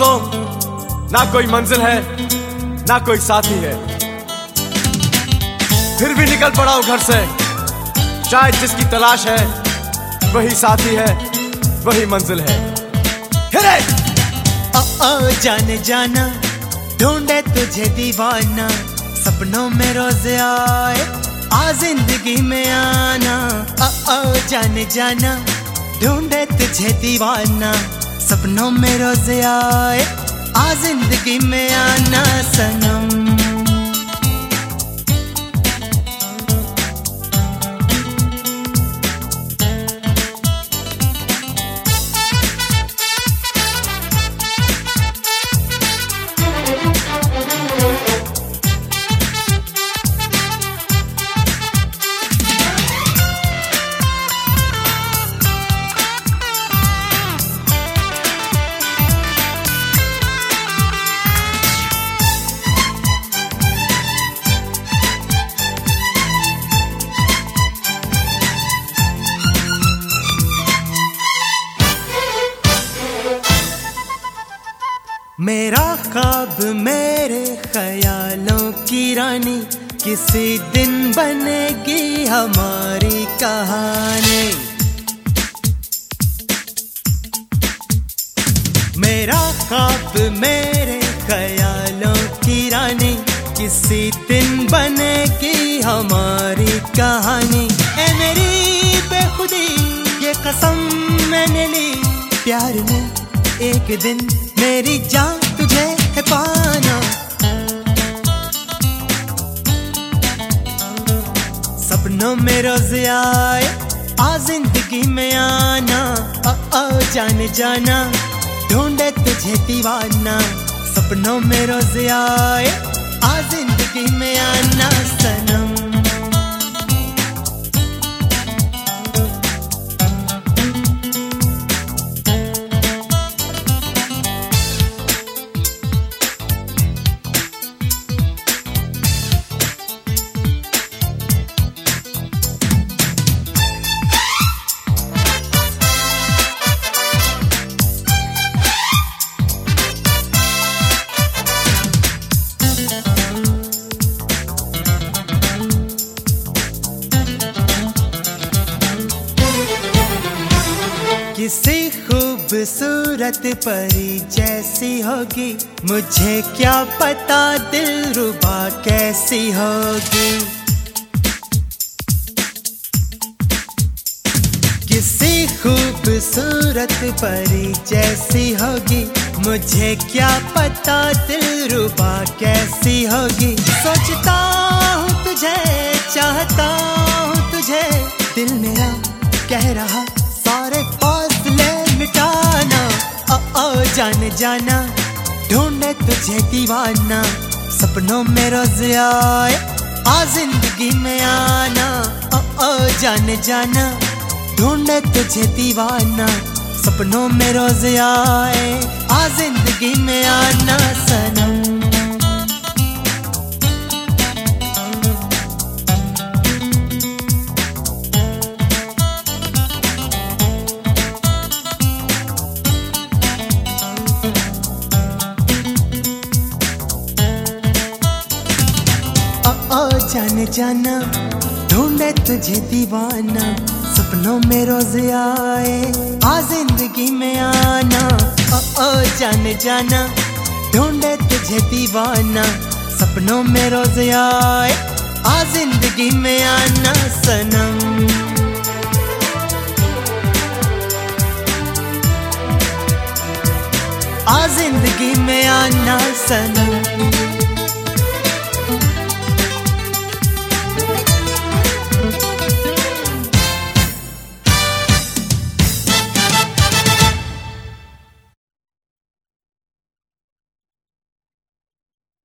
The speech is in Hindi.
दोस्तों, ना कोई मंजिल है ना कोई साथी है, फिर भी निकल पड़ा हूं घर से। शायद जिसकी तलाश है वही साथी है, वही मंजिल है। हिरे ओ जाने जाना, ढूंढे तुझे दीवाना, सपनों में रोज आए आ जिंदगी में आना। ओ जाने जाना, ढूंढे तुझे दीवाना, सपनों में रोज आए आ जिंदगी में आना सनम। मेरा ख्वाब मेरे ख्यालों की रानी, किसी दिन बनेगी हमारी कहानी। मेरा ख्वाब मेरे ख्यालों की रानी, किसी दिन बनेगी हमारी कहानी। ए मेरी बेखुदी ये कसम मैंने ली, प्यार में एक दिन मेरी जान तुझे है पाना। सपनों में रोज आए आ जिंदगी में आना। ओ जाने जाना, ढूंढे तुझे दीवाना, सपनों में रोज आए आ जिंदगी में आना सनम। किसी खूबसूरत परी जैसी होगी, मुझे क्या पता दिलरुबा कैसी होगी। किसी खूबसूरत परी जैसी होगी, मुझे क्या पता दिलरुबा कैसी होगी। सोचता हूँ तुझे, चाहता हूँ तुझे, दिल मेरा कह रहा सारे फासले मिटाना। ओ जाने जाना, ढूंढे तुझे दीवाना, सपनों में रोज आए आ जिंदगी में आना। ओ जाने जाना, ढूंढे तुझे दीवाना, सपनों में रोज आए आ जिंदगी में आना सनम। ओ जाने जाना, ढूंढे तुझे दीवाना, सपनों में रोज आए आ जिंदगी में आना। ओ जाने जाना, ढूंढे तुझे दीवाना, सपनों में रोज आए आ जिंदगी में आना सनम। आ जिंदगी में आना सनम।